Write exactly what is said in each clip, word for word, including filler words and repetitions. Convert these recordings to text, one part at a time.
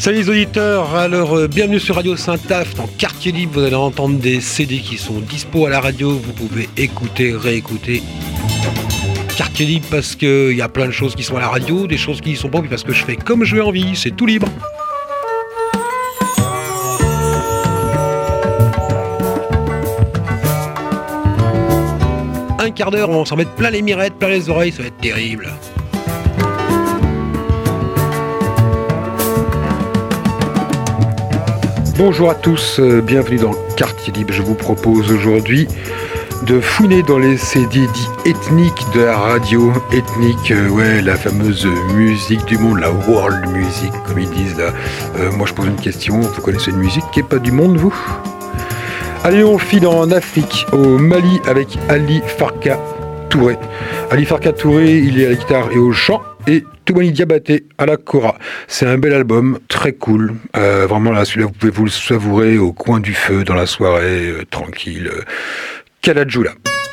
Salut les auditeurs, alors euh, bienvenue sur Radio Saint-Aph dans Quartier Libre, vous allez entendre des C D qui sont dispo à la radio, vous pouvez écouter, réécouter. Quartier Libre parce qu'il y a plein de choses qui sont à la radio, des choses qui y sont pas, puis parce que je fais comme je veux envie, c'est tout libre. Un quart d'heure, on va s'en mettre plein les mirettes, plein les oreilles, ça va être terrible. Bonjour à tous, euh, bienvenue dans Quartier Libre. Je vous propose aujourd'hui de fouiner dans les C D dits ethniques de la radio. Ethnique, euh, ouais, la fameuse musique du monde, la world music, comme ils disent là. Euh, moi je pose une question, vous connaissez une musique qui n'est pas du monde, vous ? Allez, on file en Afrique, au Mali, avec Ali Farka Touré. Ali Farka Touré, il est à la guitare et au chant, et Toumani Diabaté à la kora. C'est un bel album, très cool. Euh, vraiment, là, celui-là, vous pouvez vous le savourer au coin du feu, dans la soirée, euh, tranquille. Euh, Kaladjoula.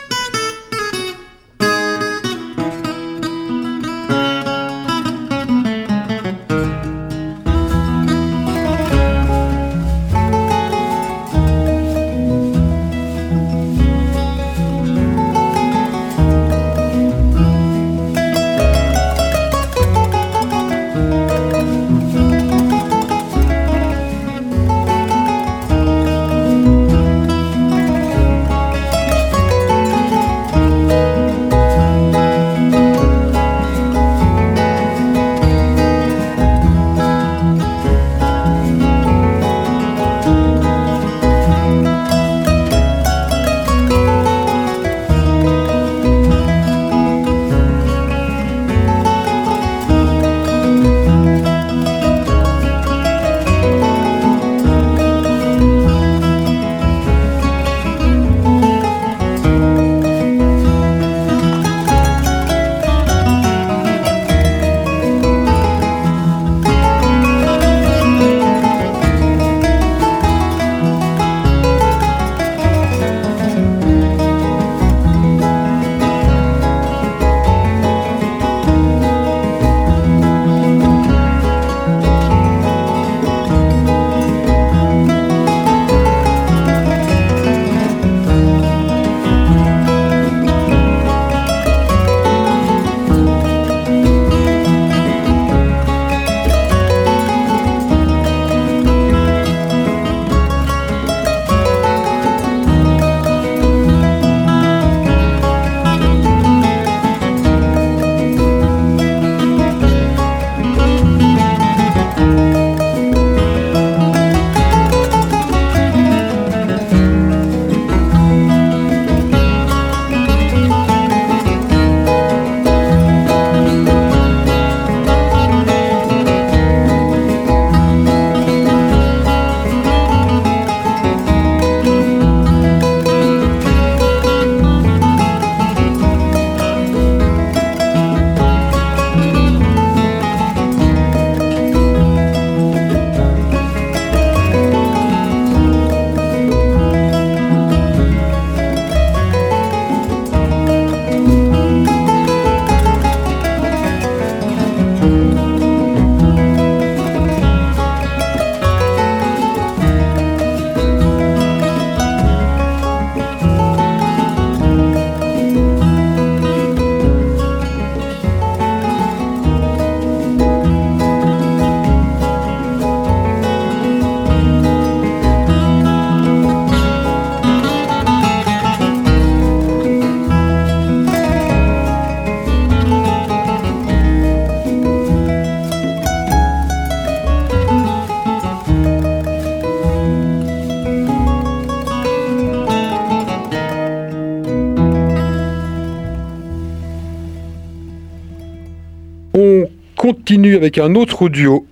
Continue avec un autre duo,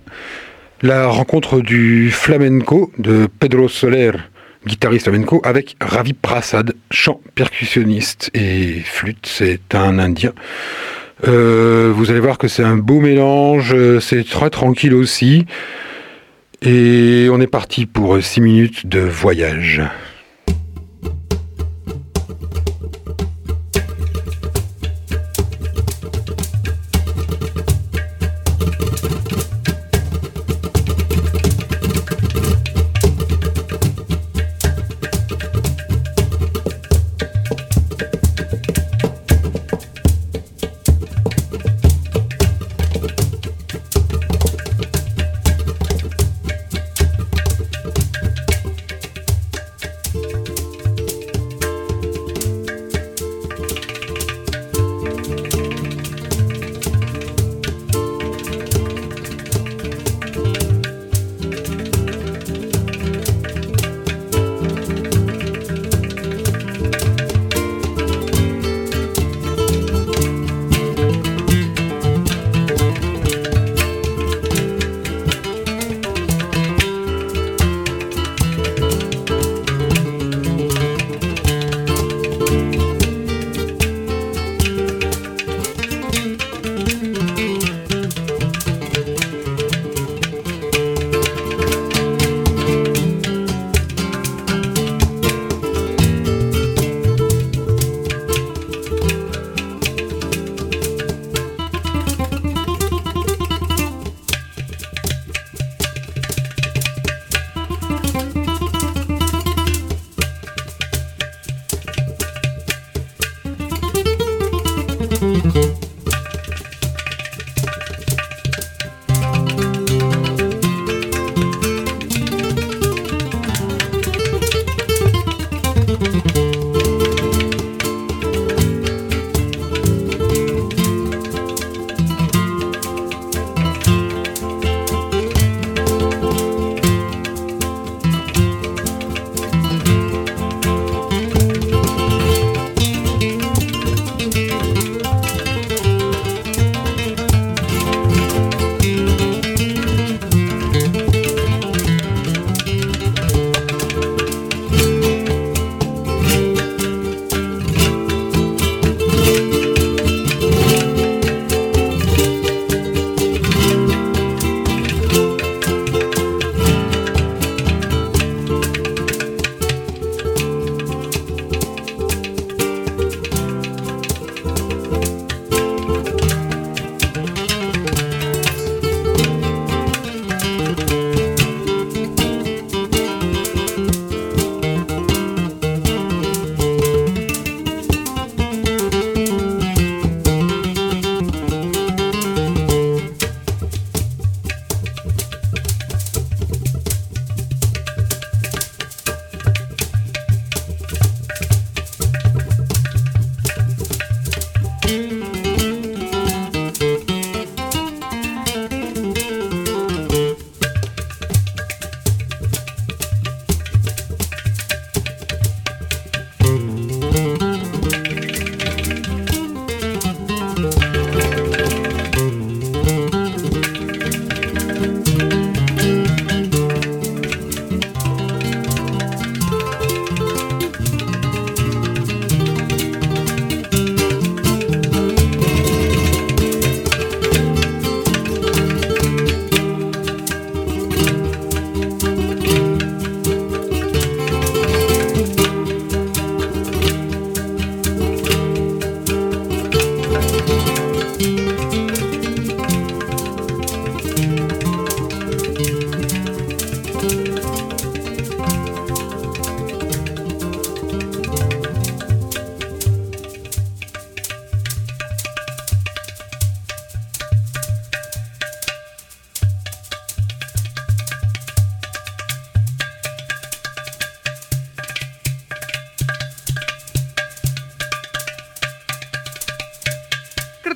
la rencontre du flamenco de Pedro Soler, guitariste flamenco, avec Ravi Prasad, chant percussionniste et flûte, c'est un Indien. Euh, vous allez voir que c'est un beau mélange, c'est très tranquille aussi, et on est parti pour six minutes de voyage.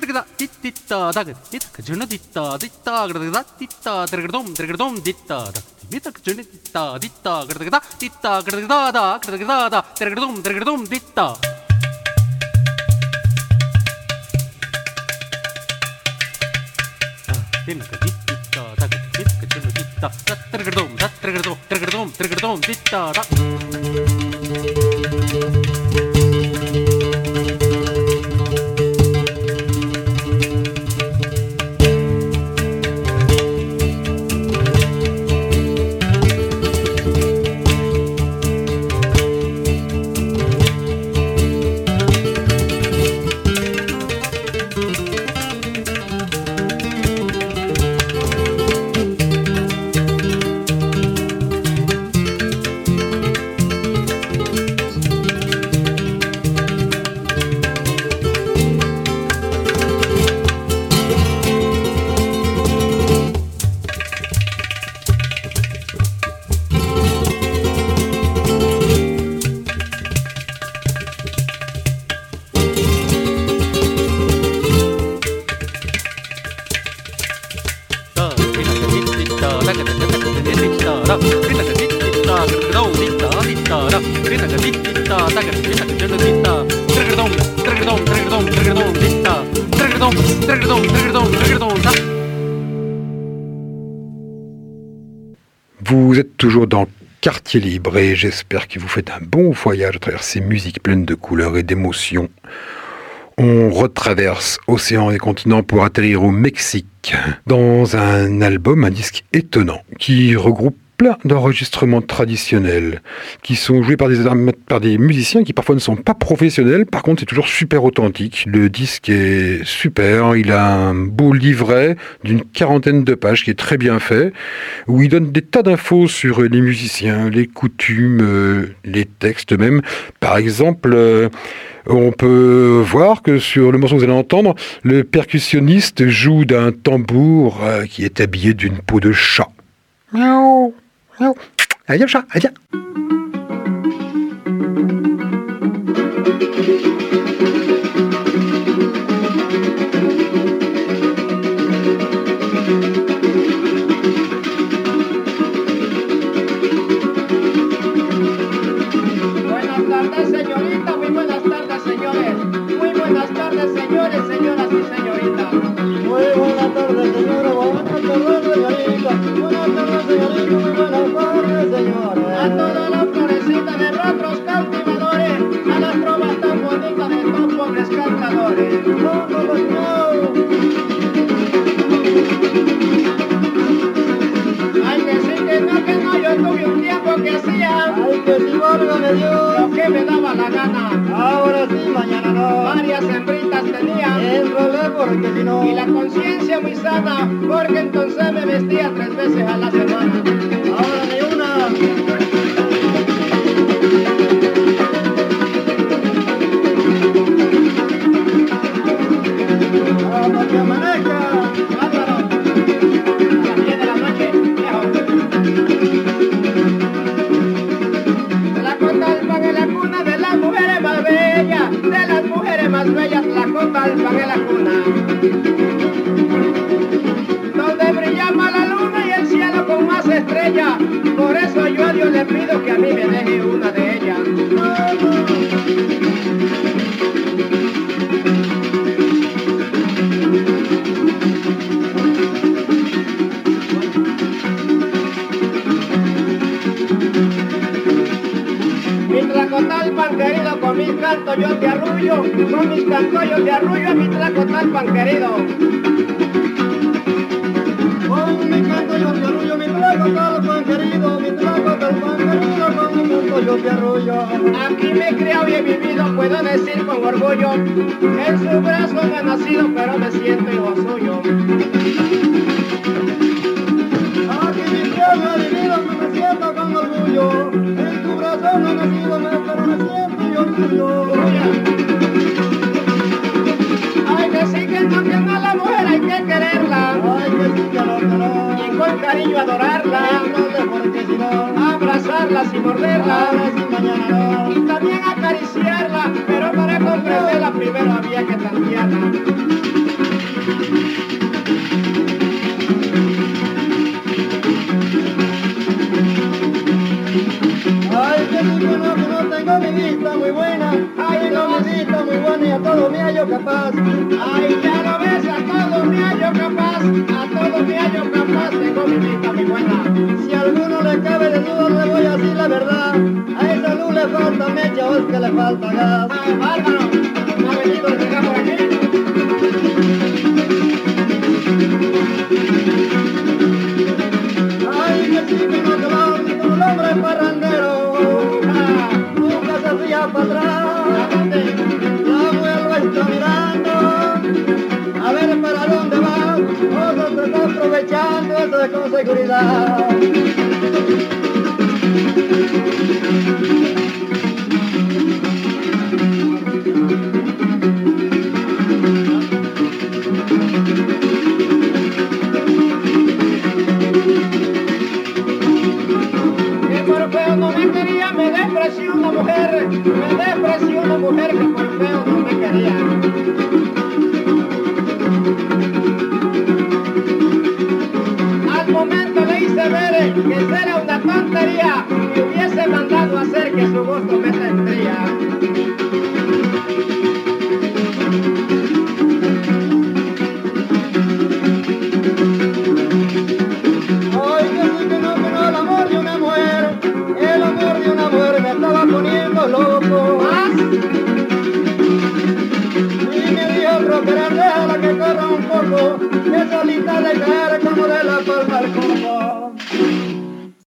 Trigada ditta daga mitaka juna ditta ditta grada ditta trigradom trigradom ditta mitaka juna ditta ditta grada ditta grada da grada da trigradom trigradom ditta Tinaka ditta daga mitaka juna ditta trigradom trigradom trigradom trigradom ditta da Vous êtes toujours dans Quartier Libre et j'espère que vous faites un bon voyage à travers ces musiques pleines de couleurs et d'émotions. On retraverse océans et continents pour atterrir au Mexique dans un album, un disque étonnant qui regroupe plein d'enregistrements traditionnels qui sont joués par des, par des musiciens qui parfois ne sont pas professionnels. Par contre, c'est toujours super authentique. Le disque est super. Il a un beau livret d'une quarantaine de pages qui est très bien fait, où il donne des tas d'infos sur les musiciens, les coutumes, les textes même. Par exemple, on peut voir que sur le morceau que vous allez entendre, le percussionniste joue d'un tambour qui est habillé d'une peau de chat. Miaou. Miaou. Allez, viens, chat, allez, viens. Buenas tardes, señorita, muy buenas tardes, señores. Muy buenas tardes, señores, señoras y señoritas. Muy buenas tardes, señora, buenas tardes, señorita. Buenas tardes, señorita, muy buenas tardes, señores. A todas las florecitas de rostros cautivadores, a las trovas tan bonitas de estos pobres cantadores. No, no, no, no. Ay, que sí, que no, que no, yo tuve un tiempo que hacía Ay, que si válgame Dios. lo que me daba la gana. Ahora sí, mañana no. Varias hembritas tenía Éntrale porque si no. y la conciencia muy sana, porque entonces me vestía tres veces a la semana. Ahora ni una. Hasta que amanezca. Bárbaro. A las diez de la noche, viejo. Tlacotalpan es la cuna de las mujeres más bellas, de las mujeres más bellas, Tlacotalpan es la cuna. Donde brilla más la luna y el cielo con más estrellas, por eso yo a Dios le pido que a mí me deje una de ellas. Mi Tlacotalpan querido, con mis cantos yo te arrullo, con mis cantos yo te arrullo a mi Tlacotalpan querido. Con mi canto yo te arrullo, mi Tlacotalpan querido, mi Tlacotalpan querido, con mi canto yo te arrullo. Aquí me he criado y he vivido, puedo decir con orgullo, en su brazo no he nacido, pero me siento hijo suyo. Aquí mi tierra divina, me siento con orgullo. En tu brazo no he nacido, pero me siento yo tuyo. Ay, que sí, que no, que no, la mujer hay que quererla, Ay, que sí, que no, que no. y con cariño adorarla, Ándale, porque si no. abrazarla sin morderla, Ahora sí, mañana y no. también acariciarla, pero para comprenderla primero había que tantearla. Ay, una no más. visita muy buena y a todo me hallo capaz. Ay, ya lo ves, a todo me hallo capaz, a todo me hallo capaz, tengo mi vista muy buena. Si a alguno le cabe de duda le voy a decir la verdad. A esa luz le falta mecha o es que le falta gas. Ay, bárbaro, no ha venido el llegar por aquí. Ay, que sí que no calor ni con un hombre parrandero. Ah, Nunca se fía para atrás. ¿a dónde? La mujer lo está mirando. A ver para dónde va. Otro se está aprovechando eso es con seguridad. Que por feo no me quería, me despreció una mujer, me despreció una mujer que por feo no me quería. Al momento le hice ver que era una tontería, me hubiese mandado a hacer que su gusto me tendría. Ay, que sí que no, que no, el amor de una mujer. El amor de una mujer me estaba poniendo loco. ¿Más? Y me dijo, rockera, déjala que corra un poco, que solita de caer como de la palma al coco.